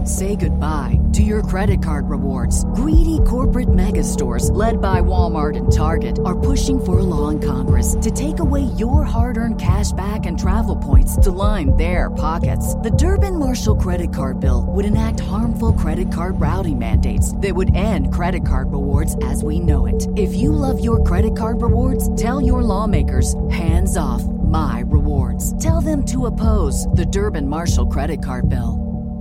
Say goodbye to your credit card rewards. Greedy corporate mega stores, led by Walmart and Target, are pushing for a law in Congress to take away your hard-earned cash back and travel points to line their pockets. The Durbin-Marshall credit card bill would enact harmful credit card routing mandates that would end credit card rewards as we know it. If you love your credit card rewards, tell your lawmakers, hands off my rewards. Tell them to oppose the Durbin-Marshall credit card bill.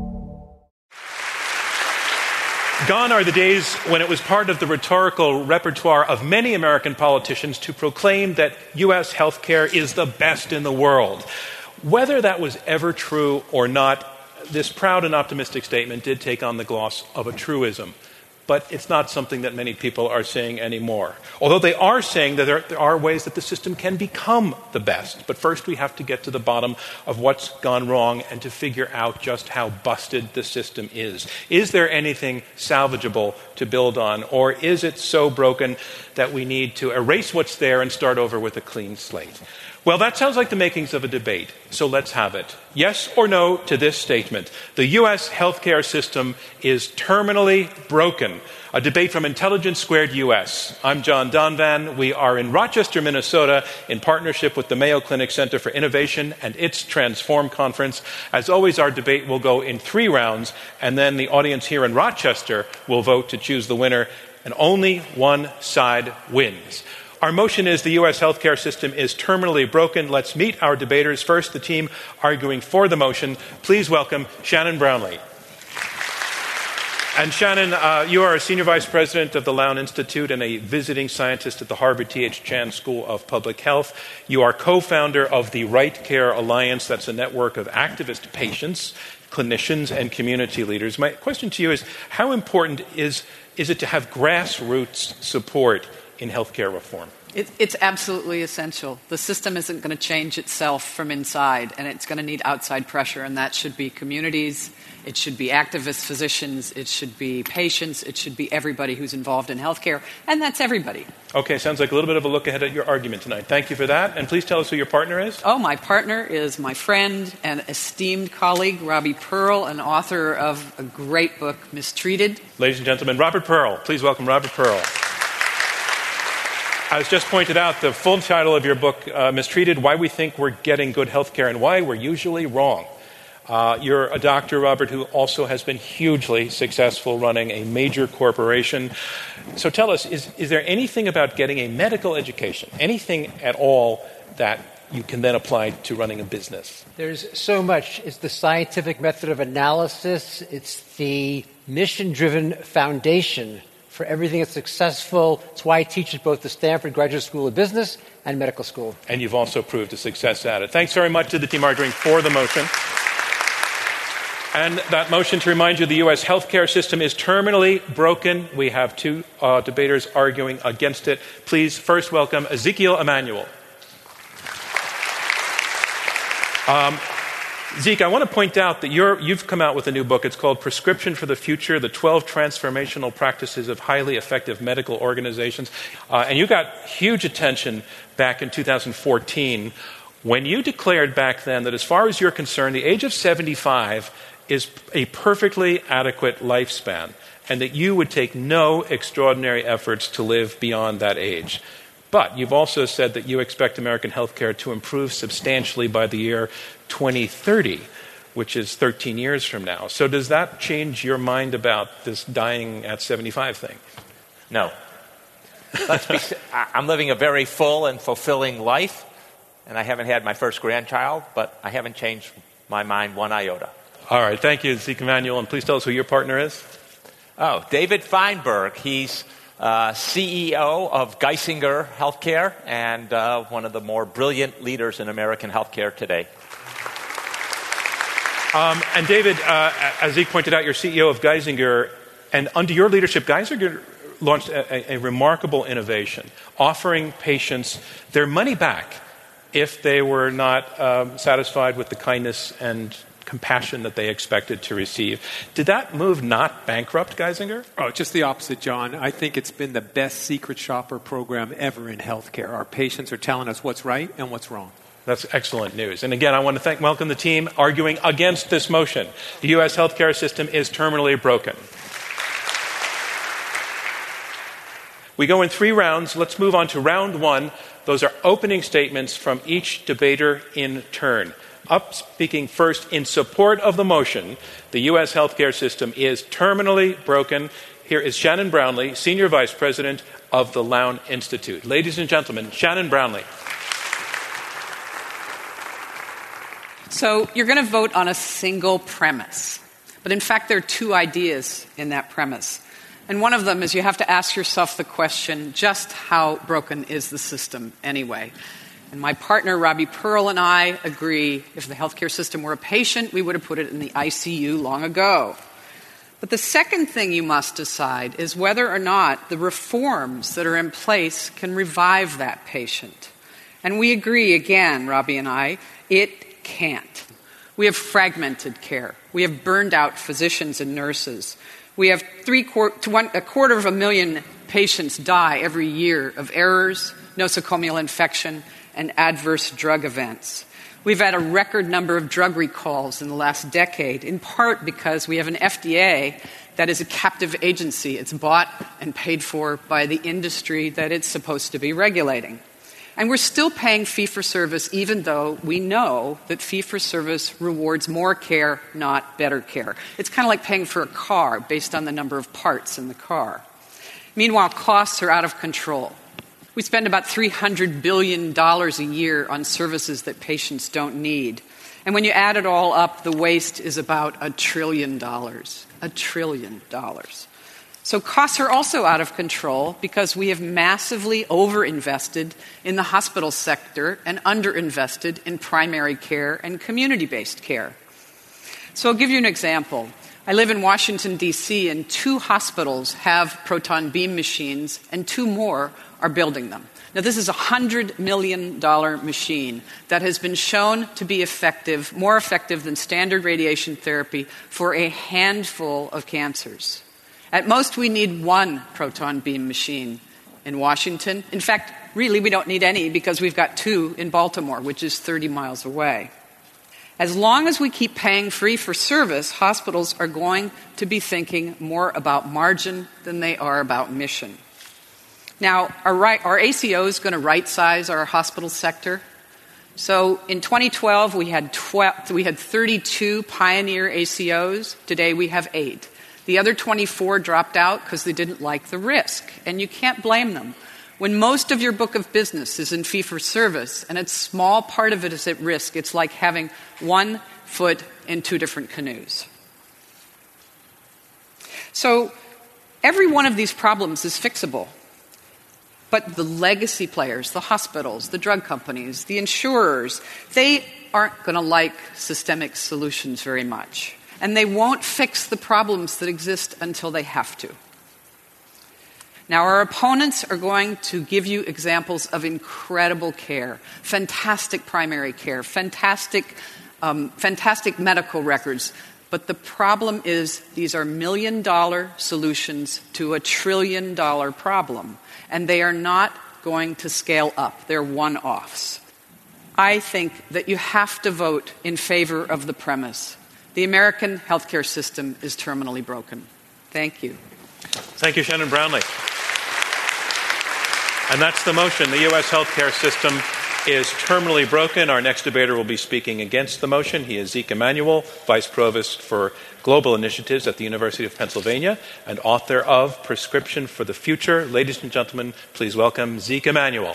Gone are the days when it was part of the rhetorical repertoire of many American politicians to proclaim that U.S. healthcare is the best in the world. Whether that was ever true or not, this proud and optimistic statement did take on the gloss of a truism. But it's not something that many people are saying anymore. Although they are saying that there are ways that the system can become the best. But first we have to get to the bottom of what's gone wrong and to figure out just how busted the system is. Is there anything salvageable to build on? Or is it so broken that we need to erase what's there and start over with a clean slate? Well, that sounds like the makings of a debate, so let's have it. Yes or no to this statement. The U.S. healthcare system is terminally broken. A debate from Intelligence Squared U.S. I'm John Donvan. We are in Rochester, Minnesota, in partnership with the Mayo Clinic Center for Innovation and its Transform Conference. As always, our debate will go in 3 rounds, and then the audience here in Rochester will vote to choose the winner, and only one side wins. Our motion is the U.S. healthcare system is terminally broken. Let's meet our debaters. First, the team arguing for the motion. Please welcome Shannon Brownlee. And Shannon, you are a senior vice president of the Lown Institute and a visiting scientist at the Harvard T.H. Chan School of Public Health. You are co-founder of the Right Care Alliance. That's a network of activist patients, clinicians, and community leaders. My question to you is, how important is it to have grassroots support in healthcare reform? It's absolutely essential. The system isn't going to change itself from inside, and it's going to need outside pressure, and that should be communities, it should be activist physicians, it should be patients, it should be everybody who's involved in healthcare, and that's everybody. Okay, sounds like a little bit of a look ahead at your argument tonight. Thank you for that, and please tell us who your partner is. Oh, my partner is my friend and esteemed colleague, Robbie Pearl, an author of a great book, Mistreated. Ladies and gentlemen, Robert Pearl. Please welcome Robert Pearl. As just pointed out, the full title of your book, Mistreated, Why We Think We're Getting Good Healthcare and Why We're Usually Wrong. You're a doctor, Robert, who also has been hugely successful running a major corporation. So tell us, is there anything about getting a medical education, anything at all that you can then apply to running a business? There's so much. It's the scientific method of analysis. It's the mission-driven foundation for everything that's successful. It's why I teach at both the Stanford Graduate School of Business and Medical School. And you've also proved a success at it. Thanks very much to the team arguing for the motion. And that motion, to remind you, the U.S. healthcare system is terminally broken. We have 2 debaters arguing against it. Please first welcome Ezekiel Emanuel. Zeke, I want to point out that you've come out with a new book. It's called Prescription for the Future, the 12 Transformational Practices of Highly Effective Medical Organizations. And you got huge attention back in 2014 when you declared back then that as far as you're concerned, the age of 75 is a perfectly adequate lifespan, and that you would take no extraordinary efforts to live beyond that age. But you've also said that you expect American healthcare to improve substantially by the year 2030, which is 13 years from now. So does that change your mind about this dying at 75 thing? No. I'm living a very full and fulfilling life, and I haven't had my first grandchild, but I haven't changed my mind one iota. All right. Thank you, Zeke Emanuel. And please tell us who your partner is. Oh, David Feinberg. He's CEO of Geisinger Healthcare and one of the more brilliant leaders in American healthcare today. And David, as Zeke pointed out, you're CEO of Geisinger, and under your leadership, Geisinger launched a remarkable innovation, offering patients their money back if they were not satisfied with the kindness and compassion that they expected to receive. Did that move not bankrupt Geisinger? Oh, just the opposite, John. I think it's been the best secret shopper program ever in healthcare. Our patients are telling us what's right and what's wrong. That's excellent news. And again, I want to welcome the team arguing against this motion. The U.S. healthcare system is terminally broken. We go in 3 rounds. Let's move on to round 1. Those are opening statements from each debater in turn. Up speaking first in support of the motion, the U.S. healthcare system is terminally broken. Here is Shannon Brownlee, Senior Vice President of the Lown Institute. Ladies and gentlemen, Shannon Brownlee. So you're going to vote on a single premise. But in fact, there are 2 ideas in that premise. And one of them is you have to ask yourself the question, just how broken is the system anyway? And my partner, Robbie Pearl, and I agree if the healthcare system were a patient, we would have put it in the ICU long ago. But the second thing you must decide is whether or not the reforms that are in place can revive that patient. And we agree, again, Robbie and I, it can't. We have fragmented care. We have burned out physicians and nurses. We have 250,000 patients die every year of errors, nosocomial infection, and adverse drug events. We've had a record number of drug recalls in the last decade, in part because we have an FDA that is a captive agency. It's bought and paid for by the industry that it's supposed to be regulating. And we're still paying fee-for-service even though we know that fee-for-service rewards more care, not better care. It's kind of like paying for a car based on the number of parts in the car. Meanwhile, costs are out of control. We spend about $300 billion a year on services that patients don't need. And when you add it all up, the waste is about $1 trillion. $1 trillion. So costs are also out of control because we have massively overinvested in the hospital sector and underinvested in primary care and community-based care. So I'll give you an example. I live in Washington, D.C., and 2 hospitals have proton beam machines, and 2 more are building them. Now, this is a $100 million machine that has been shown to be effective, more effective than standard radiation therapy for a handful of cancers. At most, we need 1 proton beam machine in Washington. In fact, really, we don't need any because we've got 2 in Baltimore, which is 30 miles away. As long as we keep paying free for service, hospitals are going to be thinking more about margin than they are about mission. Now, our ACO is going to right-size our hospital sector. So in 2012, we had 32 pioneer ACOs. Today, we have 8. The other 24 dropped out because they didn't like the risk, and you can't blame them. When most of your book of business is in fee-for-service and a small part of it is at risk, it's like having 1 foot in 2 different canoes. So every one of these problems is fixable. But the legacy players, the hospitals, the drug companies, the insurers, they aren't going to like systemic solutions very much. And they won't fix the problems that exist until they have to. Now, our opponents are going to give you examples of incredible care, fantastic primary care, fantastic medical records. But the problem is these are $1 million solutions to a $1 trillion problem. And they are not going to scale up. They're one-offs. I think that you have to vote in favor of the premise. The American healthcare system is terminally broken. Thank you. Thank you, Shannon Brownlee. And that's the motion. The U.S. healthcare system is terminally broken. Our next debater will be speaking against the motion. He is Zeke Emanuel, Vice Provost for Global Initiatives at the University of Pennsylvania and author of Prescription for the Future. Ladies and gentlemen, please welcome Zeke Emanuel.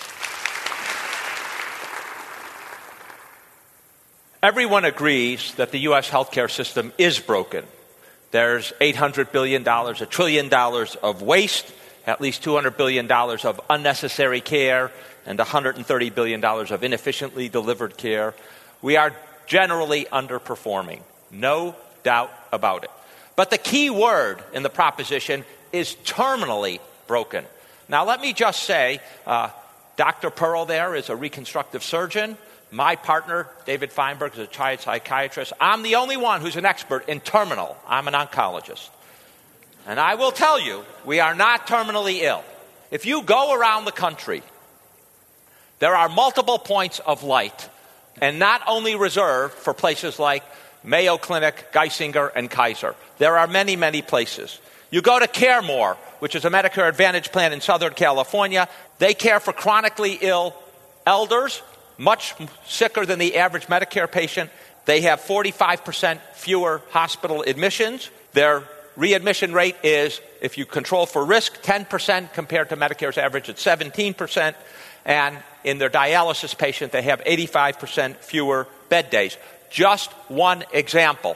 Everyone agrees that the U.S. healthcare system is broken. There's $800 billion, $1 trillion of waste, at least $200 billion of unnecessary care, and $130 billion of inefficiently delivered care. We are generally underperforming. No doubt about it. But the key word in the proposition is terminally broken. Now, let me just say, Dr. Pearl there is a reconstructive surgeon. My partner, David Feinberg, is a child psychiatrist. I'm the only one who's an expert in terminal. I'm an oncologist. And I will tell you, we are not terminally ill. If you go around the country, There are multiple points of light, and not only reserved for places like Mayo Clinic, Geisinger, and Kaiser. There are many, many places. You go to CareMore, which is a Medicare Advantage plan in Southern California. They care for chronically ill elders, much sicker than the average Medicare patient. They have 45% fewer hospital admissions. Their readmission rate is, if you control for risk, 10% compared to Medicare's average at 17%. And in their dialysis patient, they have 85% fewer bed days. Just one example.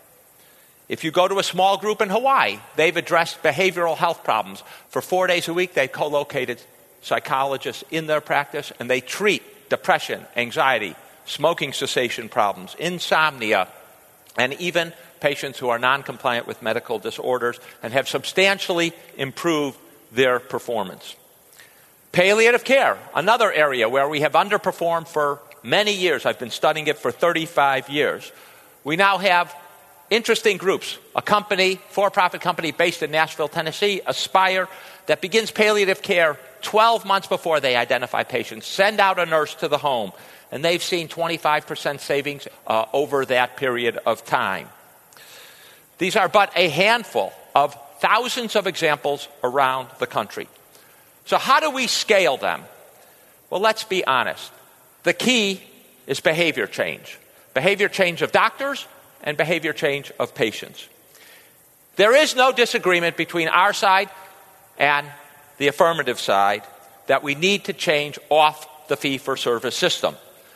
If you go to a small group in Hawaii, they've addressed behavioral health problems. For 4 days a week, they co-located psychologists in their practice, and they treat depression, anxiety, smoking cessation problems, insomnia, and even patients who are non-compliant with medical disorders, and have substantially improved their performance. Palliative care, another area where we have underperformed for many years. I've been studying it for 35 years. We now have interesting groups, a company, for-profit company based in Nashville, Tennessee, Aspire, that begins palliative care 12 months before they identify patients, send out a nurse to the home, and they've seen 25% savings over that period of time. These are but a handful of thousands of examples around the country. So how do we scale them? Well, let's be honest. The key is behavior change. Behavior change of doctors and behavior change of patients. There is no disagreement between our side and the affirmative side that we need to change off the fee-for-service system.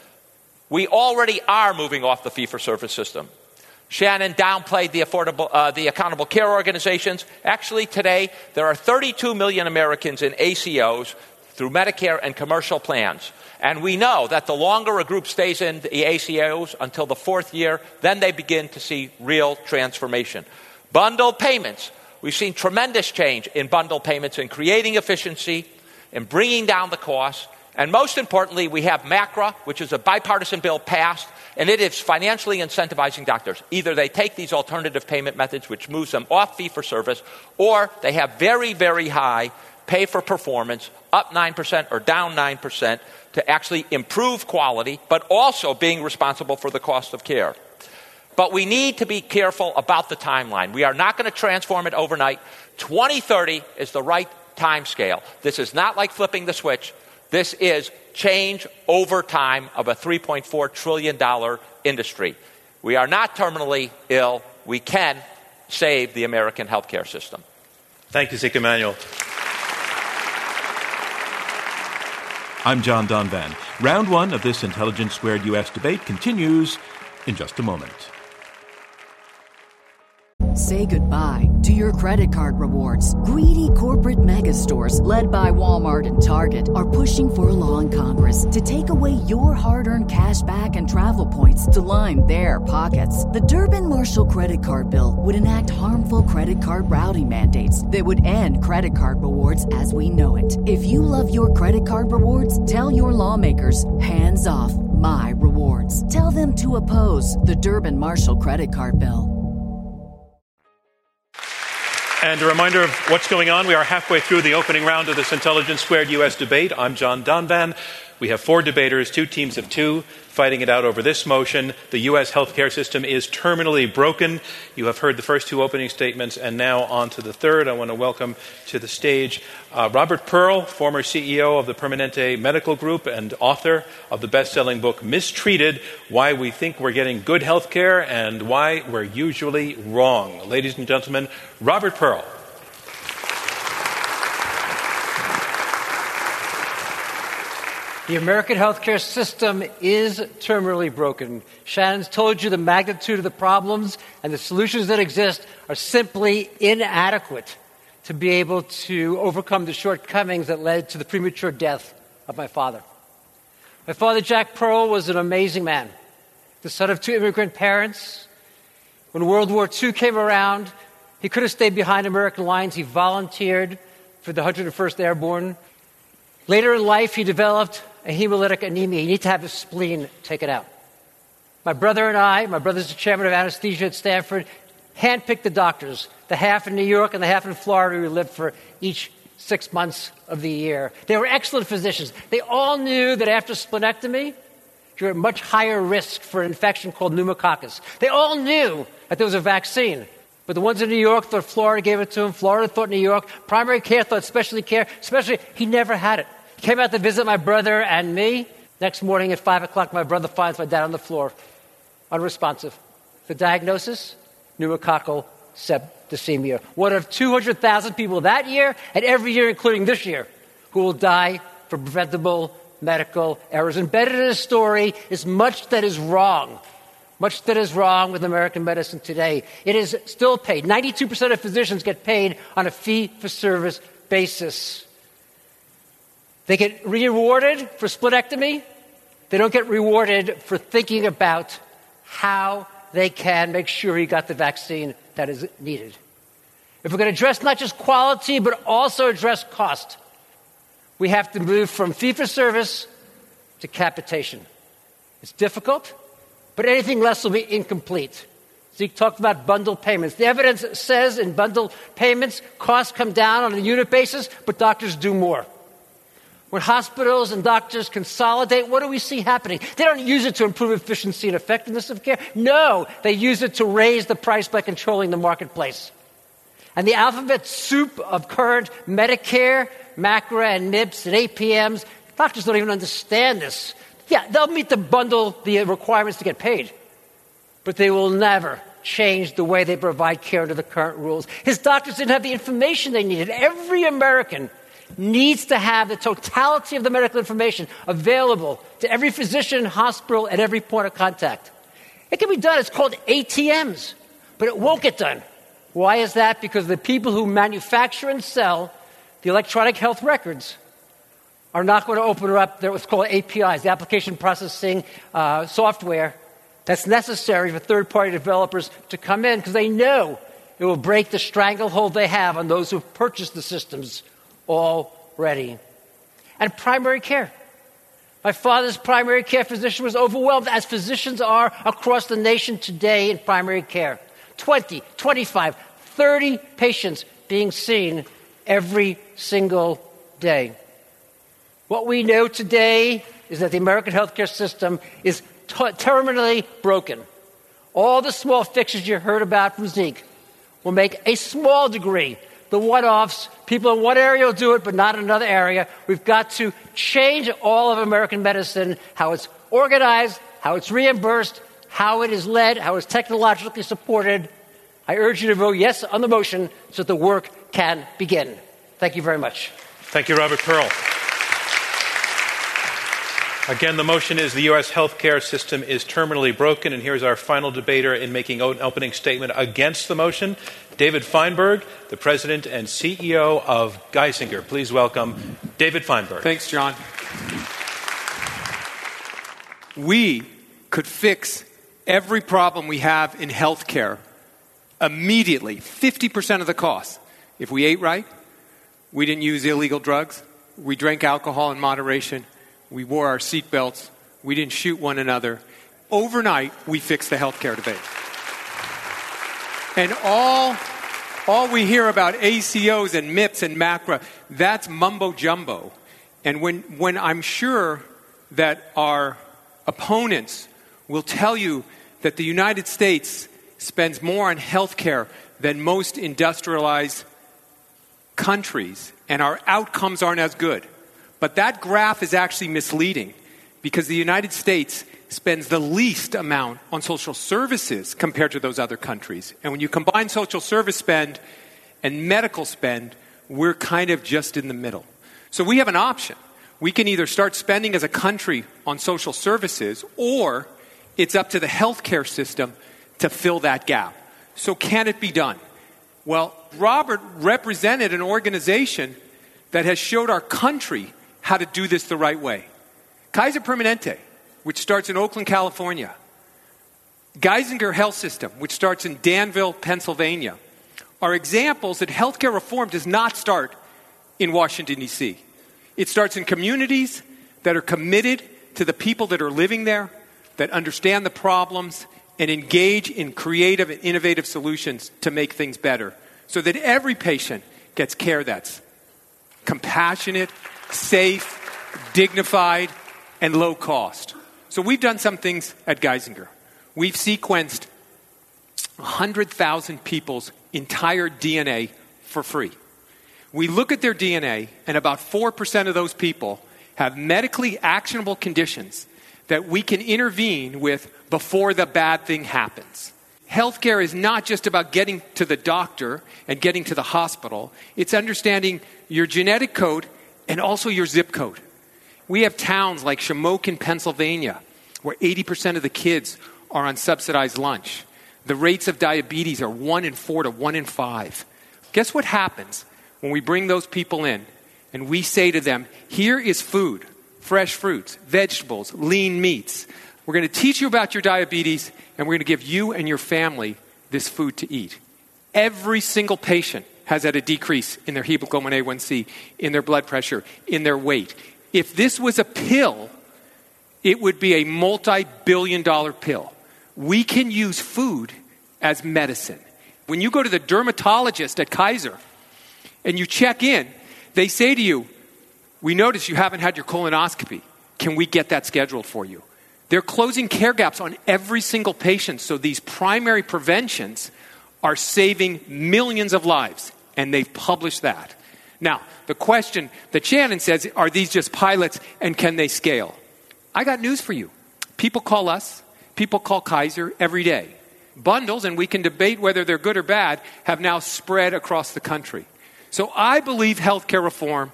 We already are moving off the fee-for-service system. Shannon downplayed the accountable care organizations. Actually, today, there are 32 million Americans in ACOs through Medicare and commercial plans. And we know that the longer a group stays in the ACOs until the 4th year, then they begin to see real transformation. Bundled payments. We've seen tremendous change in bundled payments in creating efficiency, in bringing down the costs. And most importantly, we have MACRA, which is a bipartisan bill passed, and it is financially incentivizing doctors. Either they take these alternative payment methods, which moves them off fee-for-service, or they have very, very high pay-for-performance, up 9% or down 9%, to actually improve quality, but also being responsible for the cost of care. But we need to be careful about the timeline. We are not going to transform it overnight. 2030 is the right time scale. This is not like flipping the switch. This is change over time of a $3.4 trillion industry. We are not terminally ill. We can save the American healthcare system. Thank you, Zeke Emanuel. I'm John Donvan. Round one of this Intelligence Squared U.S. debate continues in just a moment. Say goodbye to your credit card rewards. Greedy corporate mega stores, led by Walmart and Target, are pushing for a law in Congress to take away your hard-earned cash back and travel points to line their pockets. The Durbin-Marshall credit card bill would enact harmful credit card routing mandates that would end credit card rewards as we know it. If you love your credit card rewards, tell your lawmakers, hands off my rewards. Tell them to oppose the Durbin-Marshall credit card bill. And a reminder of what's going on. We are halfway through the opening round of this Intelligence Squared U.S. debate. I'm John Donvan. We have 4 debaters, 2 teams of 2, fighting it out over this motion. The U.S. healthcare system is terminally broken. You have heard the first 2 opening statements, and now on to the third. I want to welcome to the stage Robert Pearl, former CEO of the Permanente Medical Group and author of the best-selling book Mistreated, Why We Think We're Getting Good Healthcare and Why We're Usually Wrong. Ladies and gentlemen, Robert Pearl. The American healthcare system is terminally broken. Shannon's told you the magnitude of the problems, and the solutions that exist are simply inadequate to be able to overcome the shortcomings that led to the premature death of my father. My father, Jack Pearl, was an amazing man, the son of 2 immigrant parents. When World War II came around, he could have stayed behind American lines. He volunteered for the 101st Airborne. Later in life, he developed a hemolytic anemia. You need to have his spleen taken out. My brother and I, my brother's the chairman of anesthesia at Stanford, handpicked the doctors, the half in New York and the half in Florida who lived for each 6 months of the year. They were excellent physicians. They all knew that after splenectomy, you're at much higher risk for an infection called pneumococcus. They all knew that there was a vaccine. But the ones in New York thought Florida gave it to him. Florida thought New York. Primary care thought specialty care. He never had it. He came out to visit my brother and me. Next morning at 5 o'clock, my brother finds my dad on the floor, unresponsive. The diagnosis? Pneumococcal septicemia. One of 200,000 people that year and every year, including this year, who will die from preventable medical errors. Embedded in his story is much that is wrong. Much that is wrong with American medicine today. It is still paid. 92% of physicians get paid on a fee-for-service basis. They get rewarded for splenectomy. They don't get rewarded for thinking about how they can make sure he got the vaccine that is needed. If we're going to address not just quality, but also address cost, we have to move from fee-for-service to capitation. It's difficult, but anything less will be incomplete. Zeke talked about bundled payments. The evidence says in bundled payments, costs come down on a unit basis, but doctors do more. When hospitals and doctors consolidate, what do we see happening? They don't use it to improve efficiency and effectiveness of care. No, they use it to raise the price by controlling the marketplace. And the alphabet soup of current Medicare, MACRA, and MIPS and APMs, doctors don't even understand this. Yeah, they'll meet the requirements to get paid, but they will never change the way they provide care under the current rules. His doctors didn't have the information they needed. Every American needs to have the totality of the medical information available to every physician, hospital, at every point of contact. It can be done. It's called ATMs, but it won't get done. Why is that? Because the people who manufacture and sell the electronic health records are not going to open up what's called APIs, the application processing software that's necessary for third-party developers to come in because they know it will break the stranglehold they have on those who've purchased the systems already. And primary care. My father's primary care physician was overwhelmed, as physicians are across the nation today in primary care. 20, 25, 30 patients being seen every single day. What we know today is that the American healthcare system is terminally broken. All the small fixes you heard about from Zeke will make a small degree. The one-offs, people in one area will do it, but not in another area. We've got to change all of American medicine, how it's organized, how it's reimbursed, how it is led, how it's technologically supported. I urge you to vote yes on the motion so that the work can begin. Thank you very much. Thank you, Robert Pearl. Again, the motion is the U.S. healthcare system is terminally broken. And here's our final debater in making an opening statement against the motion, David Feinberg, the president and CEO of Geisinger. Please welcome David Feinberg. Thanks, John. We could fix every problem we have in healthcare immediately, 50% of the cost. If we ate right, we didn't use illegal drugs, we drank alcohol in moderation, we wore our seatbelts, we didn't shoot one another. Overnight, we fixed the healthcare debate. And all we hear about ACOs and MIPS and MACRA, that's mumbo jumbo. And when I'm sure that our opponents will tell you that the United States spends more on healthcare than most industrialized countries, and our outcomes aren't as good. But that graph is actually misleading because the United States spends the least amount on social services compared to those other countries. And when you combine social service spend and medical spend, we're kind of just in the middle. So we have an option. We can either start spending as a country on social services, or it's up to the healthcare system to fill that gap. So can it be done? Well, Robert represented an organization that has showed our country how to do this the right way. Kaiser Permanente, which starts in Oakland, California. Geisinger Health System, which starts in Danville, Pennsylvania, are examples that healthcare reform does not start in Washington, D.C. It starts in communities that are committed to the people that are living there, that understand the problems, and engage in creative and innovative solutions to make things better so that every patient gets care that's compassionate, safe, dignified, and low cost. So we've done some things at Geisinger. We've sequenced 100,000 people's entire DNA for free. We look at their DNA, and about 4% of those people have medically actionable conditions that we can intervene with before the bad thing happens. Healthcare is not just about getting to the doctor and getting to the hospital. It's understanding your genetic code and also your zip code. We have towns like Shamokin, Pennsylvania, where 80% of the kids are on subsidized lunch. The rates of diabetes are 1 in 4 to 1 in 5. Guess what happens when we bring those people in and we say to them, here is food, fresh fruits, vegetables, lean meats. We're going to teach you about your diabetes, and we're going to give you and your family this food to eat. Every single patient has had a decrease in their hemoglobin A1C, in their blood pressure, in their weight. If this was a pill, it would be a multi-billion-dollar pill. We can use food as medicine. When you go to the dermatologist at Kaiser and you check in, they say to you, we notice you haven't had your colonoscopy. Can we get that scheduled for you? They're closing care gaps on every single patient, so these primary preventions are saving millions of lives, and they've published that. Now, the question that Shannon says, are these just pilots and can they scale? I got news for you. People call us, people call Kaiser every day. Bundles, and we can debate whether they're good or bad, have now spread across the country. So I believe healthcare reform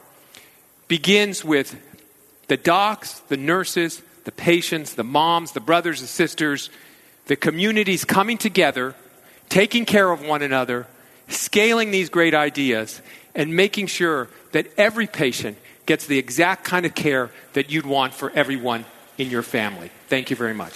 begins with the docs, the nurses, the patients, the moms, the brothers, the sisters, the communities coming together, taking care of one another, scaling these great ideas, and making sure that every patient gets the exact kind of care that you'd want for everyone in your family. Thank you very much.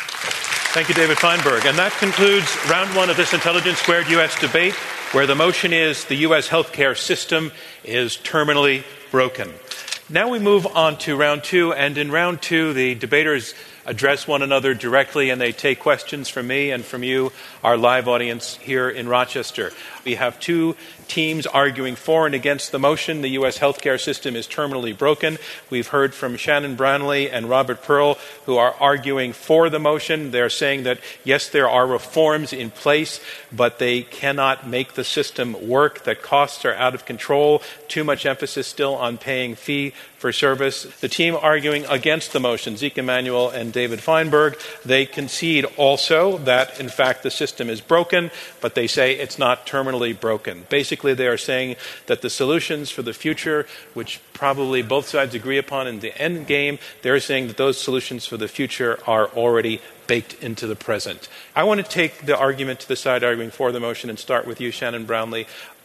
Thank you, David Feinberg. And that concludes round one of this Intelligence Squared U.S. debate, where the motion is the U.S. healthcare system is terminally broken. Now we move on to round two, and in round two, the debaters address one another directly, and they take questions from me and from you, our live audience here in Rochester. We have two teams arguing for and against the motion. The U.S. healthcare system is terminally broken. We've heard from Shannon Brownlee and Robert Pearl, who are arguing for the motion. They're saying that, yes, there are reforms in place, but they cannot make the system work, that costs are out of control, too much emphasis still on paying fee for service. The team arguing against the motion, Zeke Emanuel and David Feinberg, they concede also that, in fact, the system is broken, but they say it's not terminally broken. Basically, they are saying that the solutions for the future, which probably both sides agree upon in the end game, they're saying that those solutions for the future are already baked into the present. I want to take the argument to the side arguing for the motion and start with you, Shannon Brownlee.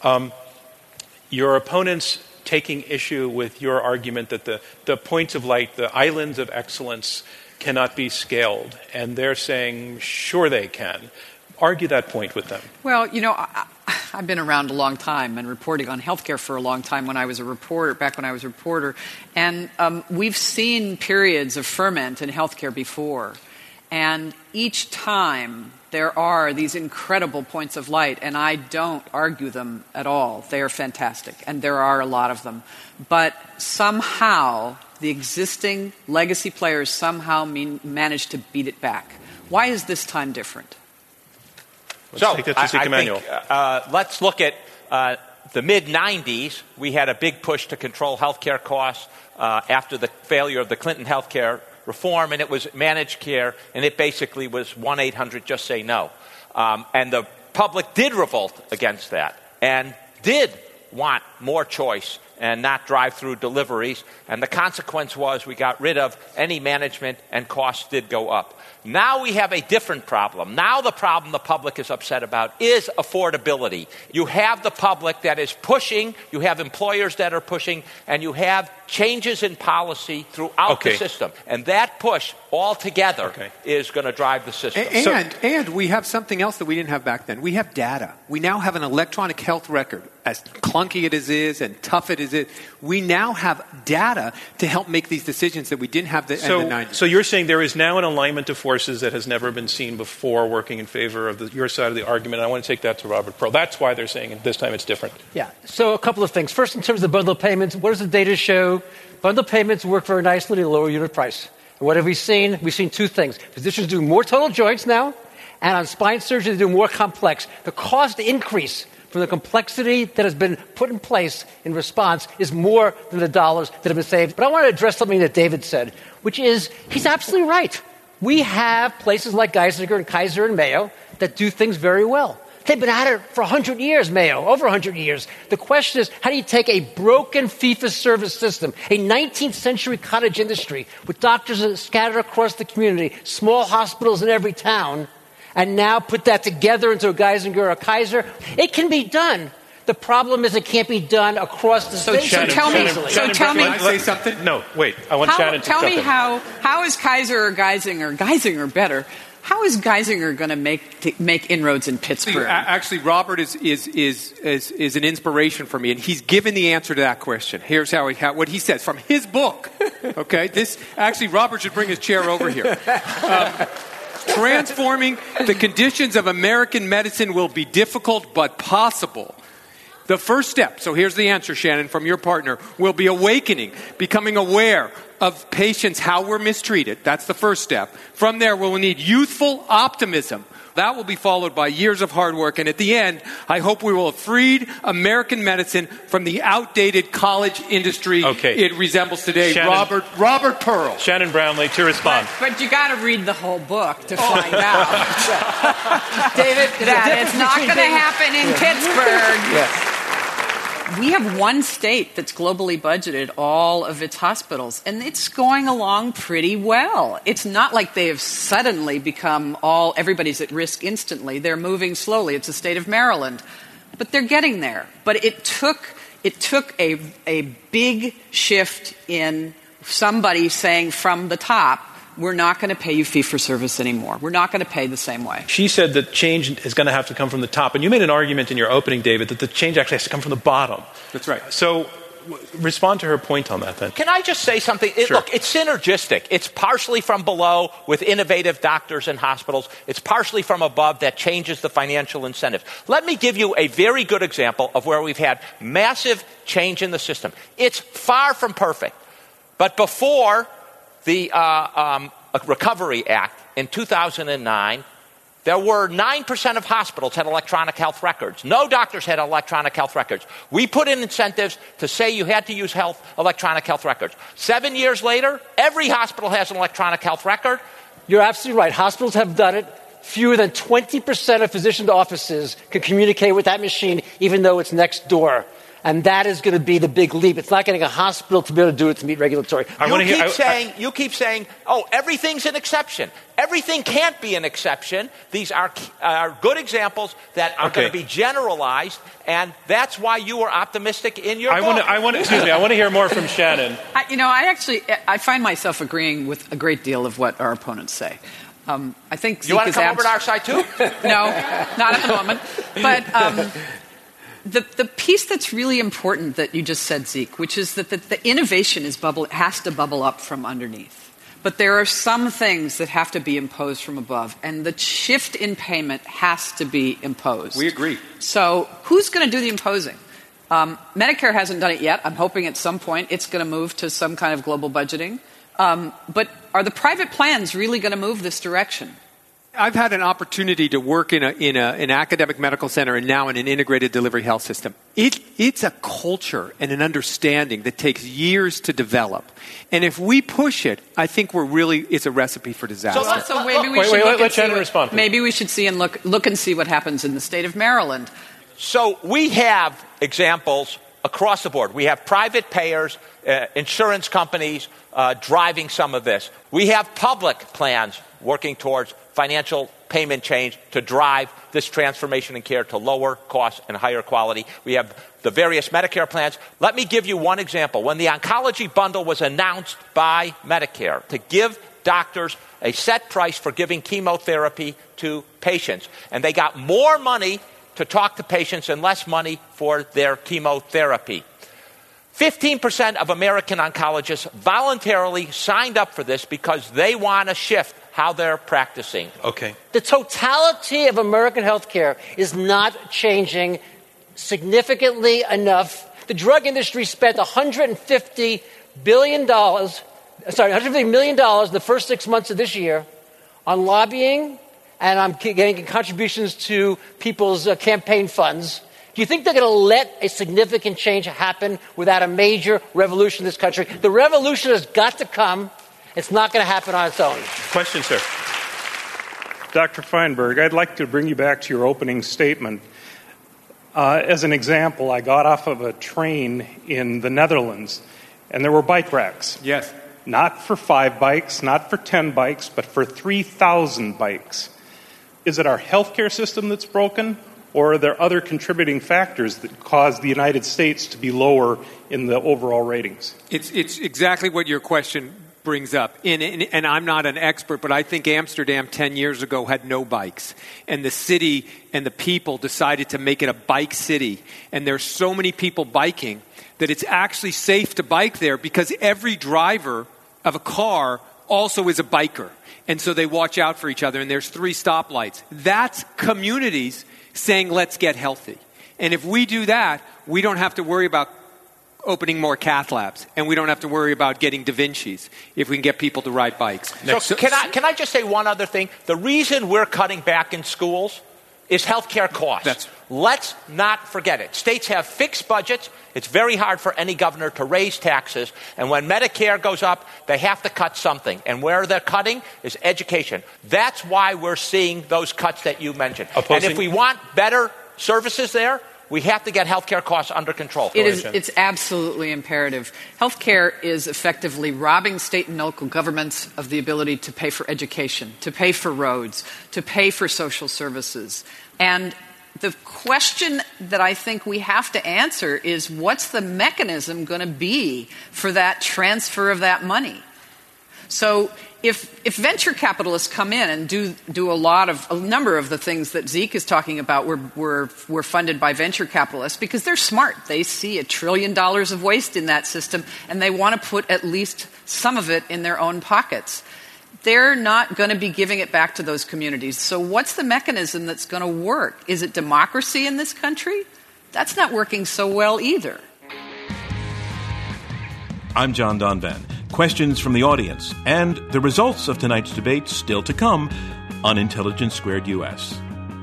Your opponents taking issue with your argument that the points of light, the islands of excellence, cannot be scaled. And they're saying, sure they can. Argue that point with them. Well, you know, I've been around a long time and reporting on healthcare for a long time when I was a reporter, back when I was a reporter. And we've seen periods of ferment in healthcare before. And each time there are these incredible points of light, and I don't argue them at all. They are fantastic, and there are a lot of them. But somehow the existing legacy players somehow manage to beat it back. Why is this time different? Let's take that to Zeke Emanuel. Let's look at the mid-'90s. We had a big push to control healthcare costs after the failure of the Clinton healthcare reform, and it was managed care, and it basically was 1-800-JUST-SAY-NO. And the public did revolt against that and did want more choice and not drive-through deliveries. And the consequence was we got rid of any management and costs did go up. Now we have a different problem. Now the problem the public is upset about is affordability. You have the public that is pushing, you have employers that are pushing, and you have changes in policy throughout the system. And that push altogether is going to drive the system. And we have something else that we didn't have back then. We have data. We now have an electronic health record, as clunky it as is and tough it is. We now have data to help make these decisions that we didn't have in the 90s. So you're saying there is now an alignment of forces that has never been seen before working in favor of your side of the argument. I want to take that to Robert Pearl. That's why they're saying this time it's different. Yeah. So a couple of things. First, in terms of bundle payments, what does the data show? Bundle payments work very nicely at a lower unit price. And what have we seen? We've seen two things. Physicians do more total joints now, and on spine surgery, they do more complex. The cost increase from the complexity that has been put in place in response is more than the dollars that have been saved. But I want to address something that David said, which is he's absolutely right. We have places like Geisinger and Kaiser and Mayo that do things very well. They've been at it for 100 years, Mayo, over 100 years. The question is, how do you take a broken fee-for-service system, a 19th century cottage industry with doctors scattered across the community, small hospitals in every town, and now put that together into a Geisinger or a Kaiser? It can be done. The problem is it can't be done across the state. So tell me. Can I say something? No, wait. I want Shannon to tell me in. how is Kaiser or Geisinger better? How is Geisinger going to make inroads in Pittsburgh? Actually, Robert is an inspiration for me, and he's given the answer to that question. Here's what he says from his book. Okay, Robert should bring his chair over here. Transforming the conditions of American medicine will be difficult but possible. The first step, so here's the answer, Shannon, from your partner, will be awakening, becoming aware of patients, how we're mistreated. That's the first step. From there, we'll need youthful optimism. That will be followed by years of hard work. And at the end, I hope we will have freed American medicine from the outdated college industry it resembles today. Shannon, Robert Pearl. Shannon Brownlee to respond. But you got to read the whole book to find out. David, that it's not going to happen in Pittsburgh. Yes. We have one state that's globally budgeted all of its hospitals, and it's going along pretty well. It's not like they have suddenly become everybody's at risk instantly. They're moving slowly. It's the state of Maryland. But they're getting there. But it took a big shift in somebody saying from the top, we're not going to pay you fee-for-service anymore. We're not going to pay the same way. She said that change is going to have to come from the top. And you made an argument in your opening, David, that the change actually has to come from the bottom. That's right. So respond to her point on that, then. Can I just say something? Sure. Look, it's synergistic. It's partially from below with innovative doctors and hospitals. It's partially from above that changes the financial incentives. Let me give you a very good example of where we've had massive change in the system. It's far from perfect. But before the Recovery Act in 2009, there were 9% of hospitals had electronic health records. No doctors had electronic health records. We put in incentives to say you had to use electronic health records. 7 years later, every hospital has an electronic health record. You're absolutely right. Hospitals have done it. Fewer than 20% of physicians' offices can communicate with that machine, even though it's next door. And that is going to be the big leap. It's not getting a hospital to be able to do it to meet regulatory. You keep saying, everything's an exception. Everything can't be an exception. These are good examples that are going to be generalized, and that's why you were optimistic in your book. I want to hear more from Shannon. I find myself agreeing with a great deal of what our opponents say. I think you want to come over to our side too? No, not at the moment. But the piece that's really important that you just said, Zeke, which is that the innovation has to bubble up from underneath. But there are some things that have to be imposed from above, and the shift in payment has to be imposed. We agree. So who's going to do the imposing? Medicare hasn't done it yet. I'm hoping at some point it's going to move to some kind of global budgeting. But are the private plans really going to move this direction? I've had an opportunity to work in an academic medical center and now in an integrated delivery health system. It's a culture and an understanding that takes years to develop. And if we push it, I think it's a recipe for disaster. So maybe we should let Shannon respond. Maybe we should see and look and see what happens in the state of Maryland. So we have examples across the board. We have private payers, insurance companies driving some of this. We have public plans working towards financial payment change to drive this transformation in care to lower costs and higher quality. We have the various Medicare plans. Let me give you one example. When the oncology bundle was announced by Medicare to give doctors a set price for giving chemotherapy to patients, and they got more money to talk to patients and less money for their chemotherapy. 15% of American oncologists voluntarily signed up for this because they want to shift how they're practicing. Okay. The totality of American healthcare is not changing significantly enough. The drug industry spent $150 million in the first 6 months of this year on lobbying and on getting contributions to people's campaign funds. Do you think they're going to let a significant change happen without a major revolution in this country? The revolution has got to come. It's not going to happen on its own. Question, sir. Dr. Feinberg, I'd like to bring you back to your opening statement. As an example, I got off of a train in the Netherlands, and there were bike racks. Yes. Not for 5 bikes, not for 10 bikes, but for 3,000 bikes. Is it our healthcare system that's broken, or are there other contributing factors that cause the United States to be lower in the overall ratings? It's exactly what your question brings up. And I'm not an expert, but I think Amsterdam 10 years ago had no bikes. And the city and the people decided to make it a bike city. And there's so many people biking that it's actually safe to bike there because every driver of a car also is a biker. And so they watch out for each other. And there's 3 stoplights. That's communities saying, let's get healthy. And if we do that, we don't have to worry about opening more cath labs, and we don't have to worry about getting Da Vinci's if we can get people to ride bikes. So can I just say one other thing? The reason we're cutting back in schools is healthcare costs. Let's not forget it. States have fixed budgets. It's very hard for any governor to raise taxes. And when Medicare goes up, they have to cut something. And where they're cutting is education. That's why we're seeing those cuts that you mentioned. And if we want better services there, we have to get healthcare costs under control. It's absolutely imperative. Healthcare is effectively robbing state and local governments of the ability to pay for education, to pay for roads, to pay for social services. And the question that I think we have to answer is, what's the mechanism going to be for that transfer of that money? So if venture capitalists come in and do a number of the things that Zeke is talking about were funded by venture capitalists because they're smart. They see $1 trillion of waste in that system, and they want to put at least some of it in their own pockets. They're not going to be giving it back to those communities. So what's the mechanism that's going to work? Is it democracy in this country? That's not working so well either. I'm John Donvan. Questions from the audience and the results of tonight's debate still to come on Intelligence Squared US.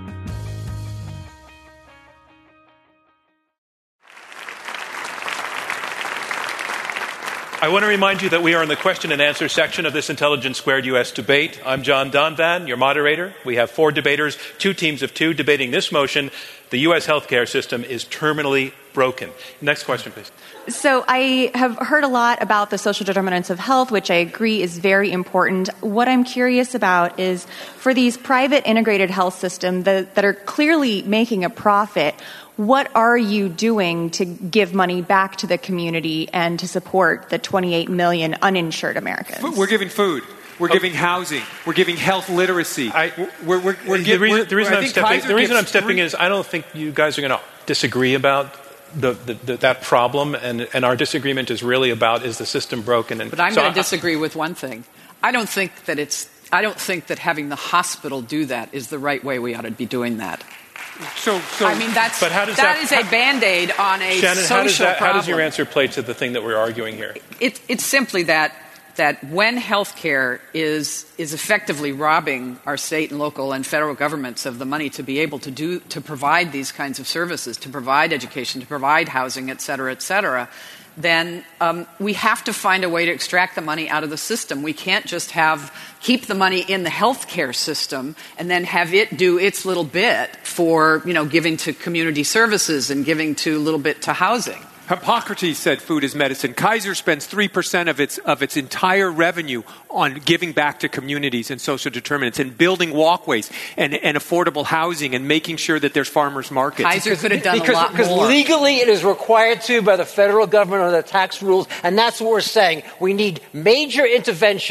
I want to remind you that we are in the question and answer section of this Intelligence Squared US debate. I'm John Donvan, your moderator. We have 4 debaters, 2 teams of 2, debating this motion: the U.S. healthcare system is terminally broken. Next question, please. So I have heard a lot about the social determinants of health, which I agree is very important. What I'm curious about is, for these private integrated health systems that are clearly making a profit, what are you doing to give money back to the community and to support the 28 million uninsured Americans? We're giving food. We're giving housing. We're giving health literacy. The reason I'm stepping is I don't think you guys are going to disagree about that problem, and our disagreement is really about, is the system broken? And but I'm going to disagree with one thing. I don't think that having the hospital do that is the right way we ought to be doing that. So I mean, that is a Band-Aid on a Shannon, social problem. how does your answer play to the thing that we're arguing here? It's simply that when healthcare is effectively robbing our state and local and federal governments of the money to be able to provide these kinds of services, to provide education, to provide housing, et cetera, then we have to find a way to extract the money out of the system. We can't just keep the money in the healthcare system and then have it do its little bit for, giving to community services and giving to a little bit to housing. Hippocrates said food is medicine. Kaiser spends 3% of its entire revenue on giving back to communities and social determinants and building walkways and affordable housing and making sure that there's farmers markets. Kaiser could have done a lot more. Because legally it is required to by the federal government under the tax rules, and that's what we're saying. We need major intervention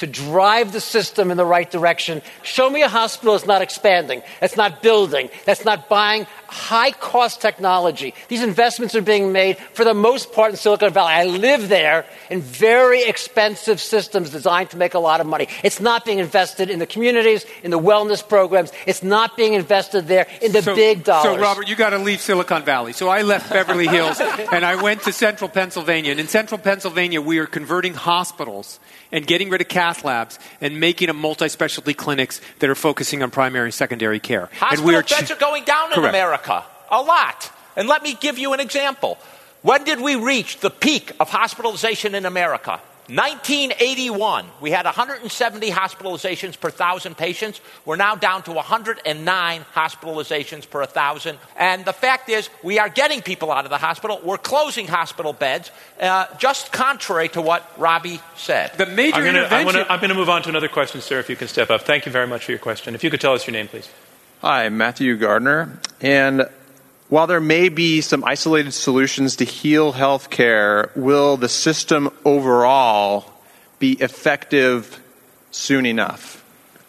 to drive the system in the right direction. Show me a hospital that's not expanding, that's not building, that's not buying high-cost technology. These investments are being made, for the most part, in Silicon Valley. I live there in very expensive systems designed to make a lot of money. It's not being invested in the communities, in the wellness programs. It's not being invested there in the big dollars. So, Robert, you got to leave Silicon Valley. So I left Beverly Hills, and I went to central Pennsylvania. And in central Pennsylvania, we are converting hospitals and getting rid of cath labs and making them multi-specialty clinics that are focusing on primary and secondary care. Hospital beds are going down in Correct. America. A lot. And let me give you an example. When did we reach the peak of hospitalization in America? 1981. We had 170 hospitalizations per 1,000 patients. We're now down to 109 hospitalizations per 1,000. And the fact is, we are getting people out of the hospital. We're closing hospital beds, just contrary to what Robbie said. The major intervention... I'm going to move on to another question, sir, if you can step up. Thank you very much for your question. If you could tell us your name, please. Hi, Matthew Gardner. And while there may be some isolated solutions to heal healthcare, will the system overall be effective soon enough?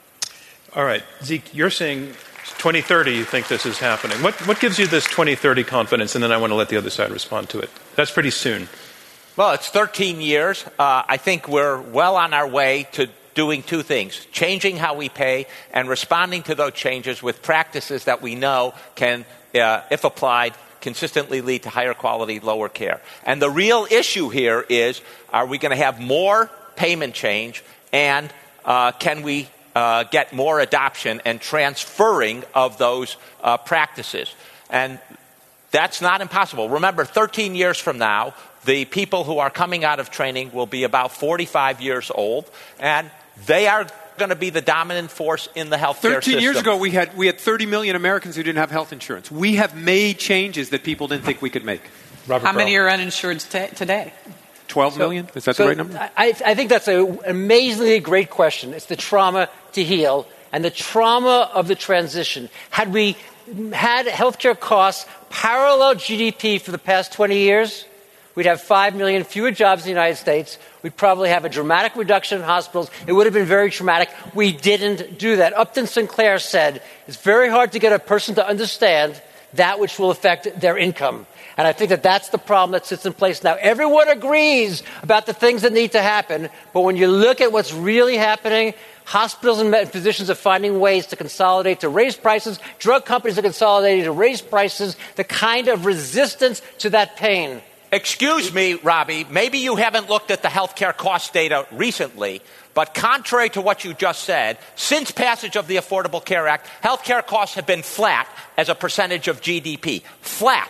All right. Zeke, you're saying 2030 you think this is happening. What gives you this 2030 confidence? And then I want to let the other side respond to it. That's pretty soon. Well, it's 13 years. I think we're well on our way to doing two things: changing how we pay and responding to those changes with practices that we know can, if applied, consistently lead to higher quality, lower care. And the real issue here is, are we going to have more payment change, and can we get more adoption and transferring of those practices? And that's not impossible. Remember, 13 years from now, the people who are coming out of training will be about 45 years old, and they are going to be the dominant force in the healthcare system. 13 years ago, we had 30 million Americans who didn't have health insurance. We have made changes that people didn't think we could make. Robert How many are uninsured today? 12 million? Is that the right number? I think that's an amazingly great question. It's the trauma to heal and the trauma of the transition. Had we had healthcare costs parallel GDP for the past 20 years, we'd have 5 million fewer jobs in the United States. We'd probably have a dramatic reduction in hospitals. It would have been very traumatic. We didn't do that. Upton Sinclair said, it's very hard to get a person to understand that which will affect their income. And I think that that's the problem that sits in place now. Everyone agrees about the things that need to happen, but when you look at what's really happening, hospitals and physicians are finding ways to consolidate, to raise prices. Drug companies are consolidating to raise prices. The kind of resistance to that pain. Excuse me, Robbie, maybe you haven't looked at the healthcare cost data recently, but contrary to what you just said, since passage of the Affordable Care Act, healthcare costs have been flat as a percentage of GDP. Flat.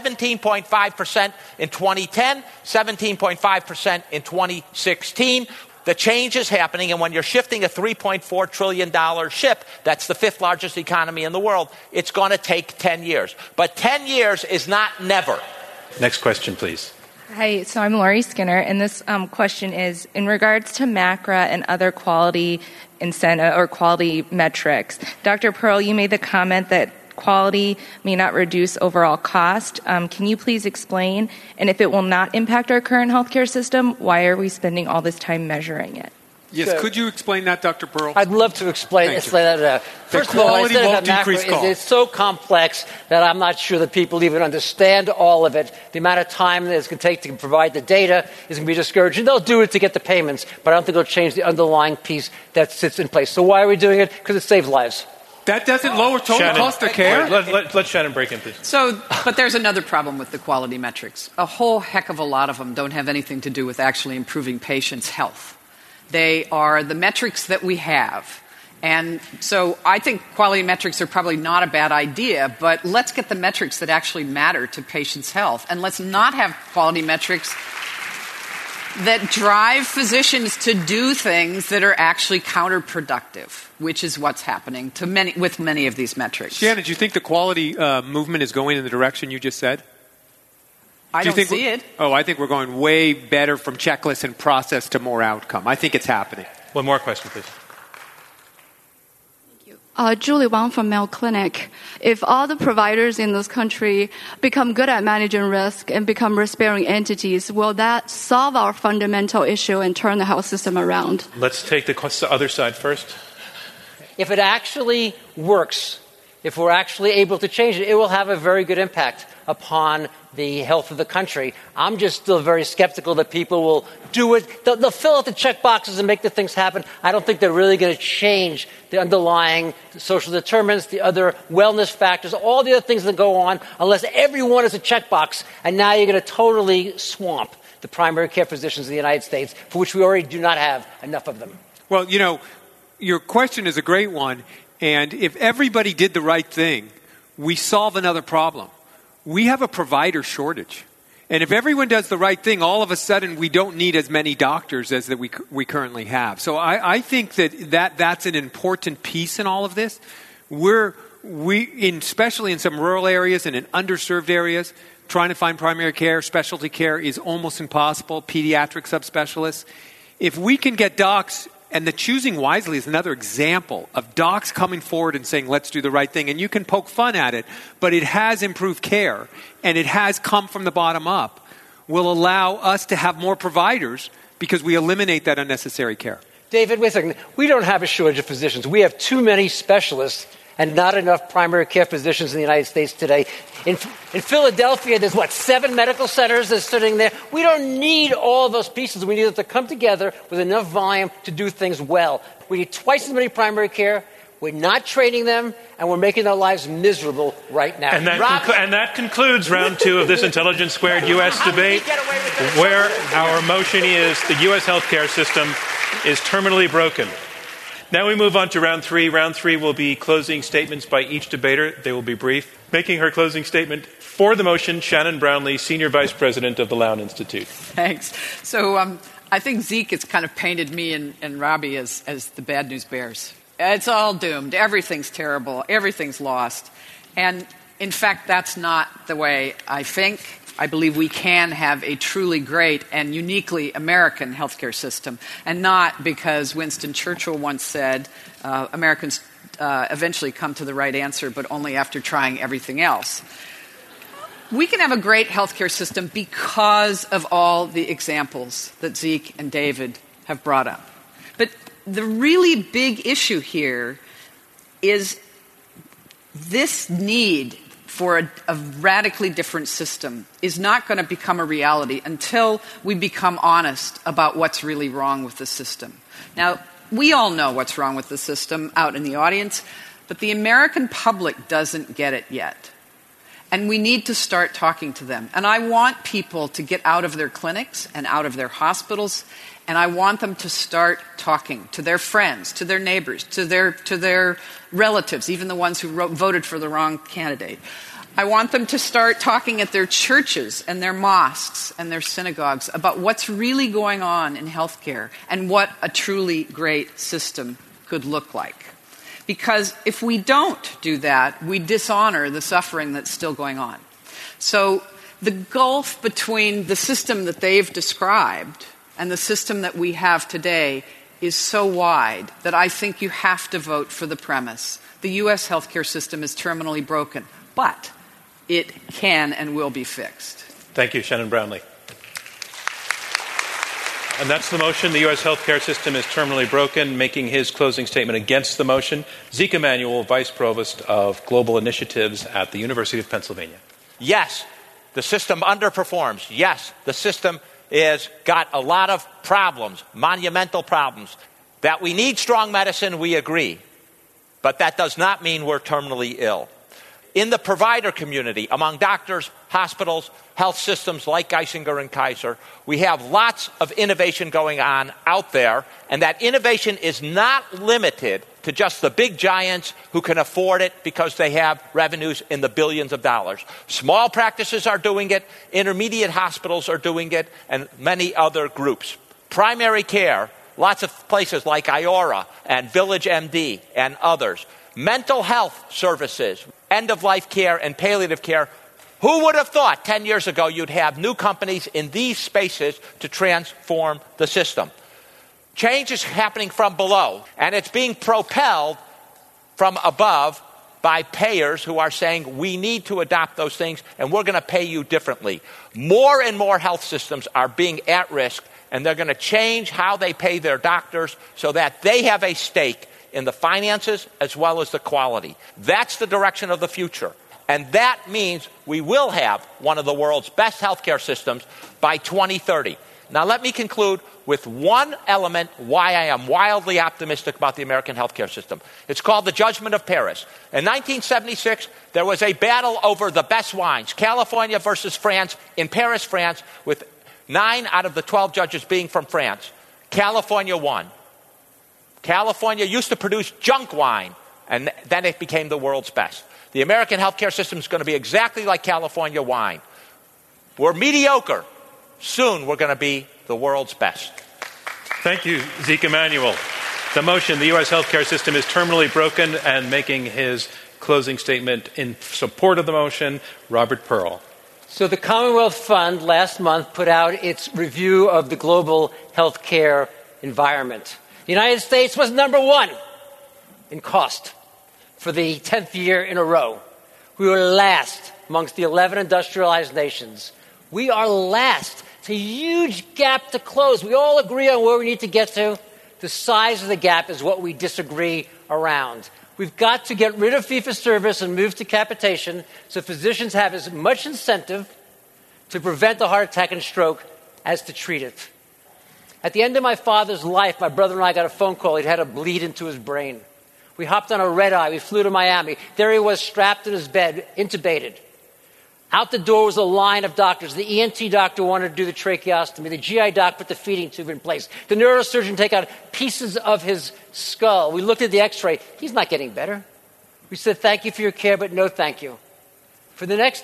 17.5% in 2010, 17.5% in 2016. The change is happening, and when you're shifting a $3.4 trillion ship, that's the fifth largest economy in the world, it's going to take 10 years. But 10 years is not never. Next question, please. Hi, so I'm Laurie Skinner, and this question is in regards to MACRA and other quality incentive or quality metrics. Dr. Pearl, you made the comment that quality may not reduce overall cost. Can you please explain? And if it will not impact our current healthcare system, why are we spending all this time measuring it? Yes, could you explain that, Dr. Pearl? I'd love to explain it. First of all, I said that macro is so complex that I'm not sure that people even understand all of it. The amount of time that it's going to take to provide the data is going to be discouraging. They'll do it to get the payments, but I don't think it'll change the underlying piece that sits in place. So why are we doing it? Because it saves lives. That doesn't lower total cost of care? Let Shannon break in, please. But there's another problem with the quality metrics. A whole heck of a lot of them don't have anything to do with actually improving patients' health. They are the metrics that we have. And so I think quality metrics are probably not a bad idea, but let's get the metrics that actually matter to patients' health. And let's not have quality metrics that drive physicians to do things that are actually counterproductive, which is what's happening with many of these metrics. Shannon, do you think the quality movement is going in the direction you just said? I don't see it. Oh, I think we're going way better from checklist and process to more outcome. I think it's happening. One more question, please. Thank you. Julie Wang from Mayo Clinic. If all the providers in this country become good at managing risk and become risk-bearing entities, will that solve our fundamental issue and turn the health system around? Let's take the other side first. If it actually works, if we're actually able to change it, it will have a very good impact upon the health of the country. I'm just still very skeptical that people will do it. They'll fill out the check boxes and make the things happen. I don't think they're really going to change the underlying social determinants, the other wellness factors, all the other things that go on, unless everyone is a checkbox. And now you're going to totally swamp the primary care physicians in the United States, for which we already do not have enough of them. Well, your question is a great one. And if everybody did the right thing, we solve another problem. We have a provider shortage. And if everyone does the right thing, all of a sudden we don't need as many doctors as that we currently have. So I think that's an important piece in all of this. Especially in some rural areas and in underserved areas, trying to find primary care, specialty care is almost impossible, pediatric subspecialists. If we can get docs, and the choosing wisely is another example of docs coming forward and saying, let's do the right thing. And you can poke fun at it, but it has improved care, and it has come from the bottom up, will allow us to have more providers because we eliminate that unnecessary care. David, wait a second. We don't have a shortage of physicians. We have too many specialists and not enough primary care physicians in the United States today. In Philadelphia, there's 7 medical centers that's sitting there. We don't need all of those pieces. We need them to come together with enough volume to do things well. We need twice as many primary care. We're not training them, and we're making their lives miserable right now. And that concludes round 2 of this Intelligence Squared U.S. debate, where our motion is the U.S. healthcare system is terminally broken. Now we move on to round 3. Round 3 will be closing statements by each debater. They will be brief. Making her closing statement for the motion, Shannon Brownlee, Senior Vice President of the Lown Institute. Thanks. So I think Zeke has kind of painted me and Robbie as the bad news bears. It's all doomed. Everything's terrible. Everything's lost. And in fact, that's not the way I think. I believe we can have a truly great and uniquely American healthcare system, and not because Winston Churchill once said Americans eventually come to the right answer, but only after trying everything else. We can have a great healthcare system because of all the examples that Zeke and David have brought up. But the really big issue here is this need for a radically different system is not going to become a reality until we become honest about what's really wrong with the system. Now, we all know what's wrong with the system out in the audience, but the American public doesn't get it yet. And we need to start talking to them. And I want people to get out of their clinics and out of their hospitals, and I want them to start talking to their friends, to their neighbors, to their relatives, even the ones who voted for the wrong candidate. I want them to start talking at their churches and their mosques and their synagogues about what's really going on in healthcare and what a truly great system could look like. Because if we don't do that, we dishonor the suffering that's still going on. So the gulf between the system that they've described and the system that we have today is so wide that I think you have to vote for the premise. The U.S. healthcare system is terminally broken, but it can and will be fixed. Thank you, Shannon Brownlee. And that's the motion. The U.S. healthcare system is terminally broken. Making his closing statement against the motion, Zeke Emanuel, Vice Provost of Global Initiatives at the University of Pennsylvania. Yes, the system underperforms. Yes, the system has got a lot of problems, monumental problems. That we need strong medicine, we agree. But that does not mean we're terminally ill. In the provider community, among doctors, hospitals, health systems like Geisinger and Kaiser, we have lots of innovation going on out there, and that innovation is not limited to just the big giants who can afford it because they have revenues in the billions of dollars. Small practices are doing it, intermediate hospitals are doing it, and many other groups. Primary care, lots of places like Iora and Village MD and others. Mental health services, end-of-life care and palliative care. Who would have thought 10 years ago you'd have new companies in these spaces to transform the system? Change is happening from below, and it's being propelled from above by payers who are saying we need to adopt those things and we're going to pay you differently. More and more health systems are being at risk, and they're going to change how they pay their doctors so that they have a stake in the finances as well as the quality. That's the direction of the future. And that means we will have one of the world's best healthcare systems by 2030. Now let me conclude with one element why I am wildly optimistic about the American healthcare system. It's called the Judgment of Paris. In 1976, there was a battle over the best wines, California versus France, in Paris, France, with 9 out of the 12 judges being from France. California won. California used to produce junk wine, and then it became the world's best. The American healthcare system is going to be exactly like California wine. We're mediocre. Soon we're going to be the world's best. Thank you, Zeke Emanuel. The motion, the U.S. healthcare system is terminally broken, and making his closing statement in support of the motion, Robert Pearl. So the Commonwealth Fund last month put out its review of the global healthcare environment. The United States was number 1 in cost for the 10th year in a row. We were last amongst the 11 industrialized nations. We are last. It's a huge gap to close. We all agree on where we need to get to. The size of the gap is what we disagree around. We've got to get rid of fee-for-service and move to capitation so physicians have as much incentive to prevent a heart attack and stroke as to treat it. At the end of my father's life, my brother and I got a phone call. He'd had a bleed into his brain. We hopped on a red eye. We flew to Miami. There he was, strapped in his bed, intubated. Out the door was a line of doctors. The ENT doctor wanted to do the tracheostomy. The GI doc put the feeding tube in place. The neurosurgeon take out pieces of his skull. We looked at the x-ray. He's not getting better. We said, thank you for your care, but no thank you. For the next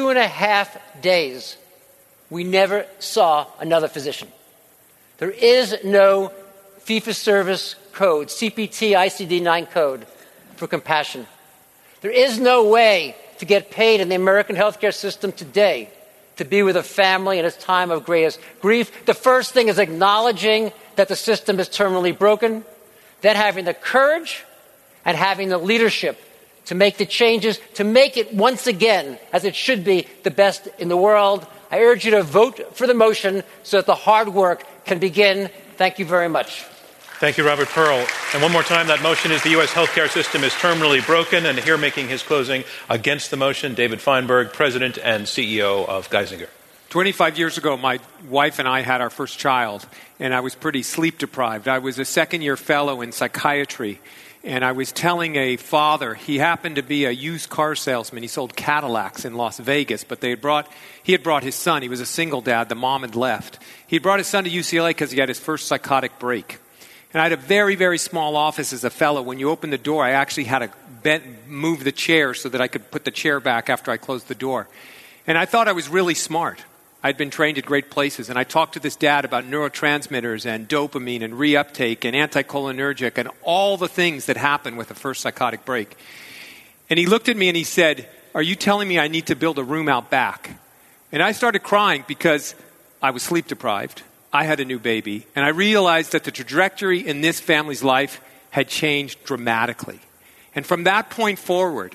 2.5 days, we never saw another physician. There is no fee-for-service code, CPT ICD-9 code for compassion. There is no way to get paid in the American healthcare system today to be with a family in its time of greatest grief. The first thing is acknowledging that the system is terminally broken, then having the courage and having the leadership to make the changes, to make it once again, as it should be, the best in the world. I urge you to vote for the motion so that the hard work can begin. Thank you very much. Thank you, Robert Pearl. And one more time, that motion is the U.S. healthcare system is terminally broken. And here making his closing against the motion, David Feinberg, President and CEO of Geisinger. 25 years ago, my wife and I had our first child, and I was pretty sleep deprived. I was a second-year fellow in psychiatry, and I was telling a father, he happened to be a used car salesman. He sold Cadillacs in Las Vegas, but he had brought his son. He was a single dad. The mom had left. He had brought his son to UCLA because he had his first psychotic break. And I had a very, very small office as a fellow. When you opened the door, I actually had to move the chair so that I could put the chair back after I closed the door. And I thought I was really smart. I'd been trained at great places. And I talked to this dad about neurotransmitters and dopamine and reuptake and anticholinergic and all the things that happen with a first psychotic break. And he looked at me and he said, "Are you telling me I need to build a room out back?" And I started crying because I was sleep deprived. I had a new baby, and I realized that the trajectory in this family's life had changed dramatically. And from that point forward,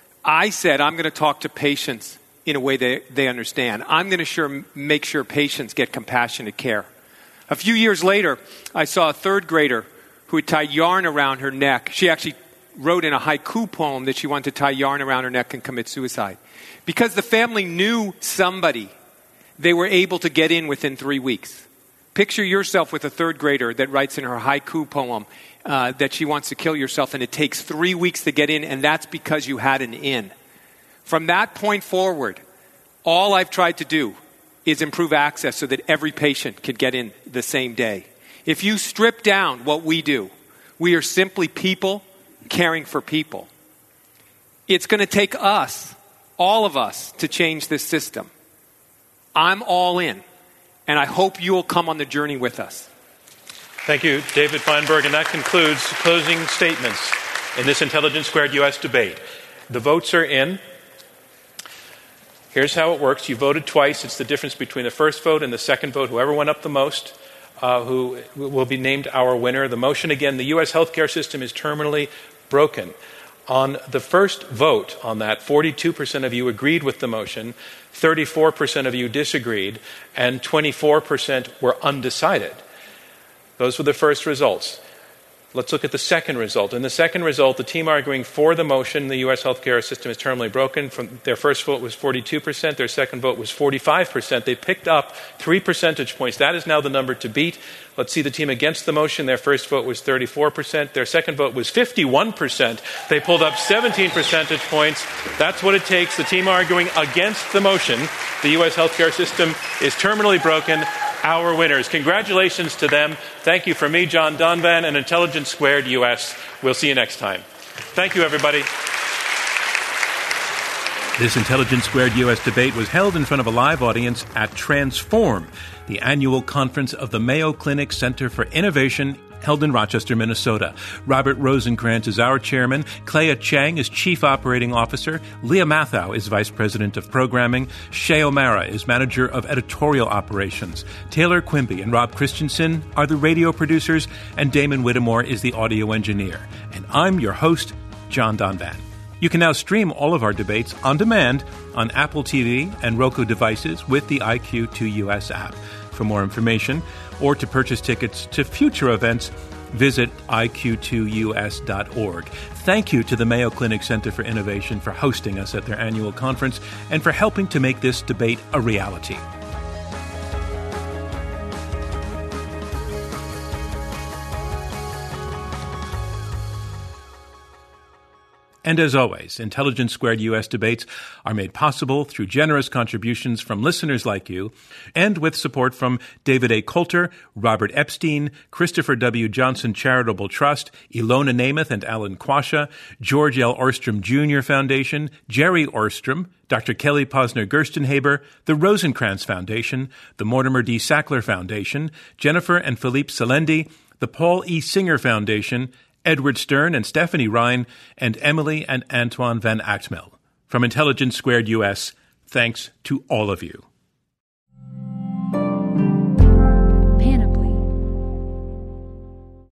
I said, I'm going to talk to patients in a way they understand. I'm going to make sure patients get compassionate care. A few years later, I saw a third grader who had tied yarn around her neck. She actually wrote in a haiku poem that she wanted to tie yarn around her neck and commit suicide. Because the family knew somebody, they were able to get in within 3 weeks. Picture yourself with a third grader that writes in her haiku poem that she wants to kill herself, and it takes 3 weeks to get in, and that's because you had an in. From that point forward, all I've tried to do is improve access so that every patient could get in the same day. If you strip down what we do, we are simply people caring for people. It's going to take us, all of us, to change this system. I'm all in. And I hope you will come on the journey with us. Thank you, David Feinberg. And that concludes closing statements in this Intelligence Squared U.S. debate. The votes are in. Here's how it works. You voted twice. It's the difference between the first vote and the second vote. Whoever went up the most who will be named our winner. The motion again, the U.S. healthcare system is terminally broken. On the first vote on that, 42% of you agreed with the motion, 34% of you disagreed, and 24% were undecided. Those were the first results. Let's look at the second result. In the second result, the team arguing for the motion, the U.S. healthcare system is terminally broken, their first vote was 42%, their second vote was 45%. They picked up 3 percentage points. That is now the number to beat. Let's see the team against the motion. Their first vote was 34%. Their second vote was 51%. They pulled up 17 percentage points. That's what it takes. The team arguing against the motion, the U.S. healthcare system is terminally broken, our winners. Congratulations to them. Thank you from me, John Donvan, and Intelligence Squared US. We'll see you next time. Thank you, everybody. This Intelligence Squared US debate was held in front of a live audience at Transform, the annual conference of the Mayo Clinic Center for Innovation, held in Rochester, Minnesota. Robert Rosenkrantz is our chairman. Clea Chang is chief operating officer. Leah Mathau is vice president of programming. Shay O'Mara is manager of editorial operations. Taylor Quimby and Rob Christensen are the radio producers, and Damon Whittemore is the audio engineer. And I'm your host, John Donvan. You can now stream all of our debates on demand on Apple TV and Roku devices with the IQ2US app. For more information or to purchase tickets to future events, visit iq2us.org. Thank you to the Mayo Clinic Center for Innovation for hosting us at their annual conference and for helping to make this debate a reality. And as always, Intelligence Squared US debates are made possible through generous contributions from listeners like you and with support from David A. Coulter, Robert Epstein, Christopher W. Johnson Charitable Trust, Ilona Namath and Alan Quasha, George L. Orstrom Jr. Foundation, Jerry Orstrom, Dr. Kelly Posner Gerstenhaber, the Rosenkrantz Foundation, the Mortimer D. Sackler Foundation, Jennifer and Philippe Salendi, the Paul E. Singer Foundation, Edward Stern and Stephanie Ryan, and Emily and Antoine Van Actmel. From Intelligence Squared US, thanks to all of you.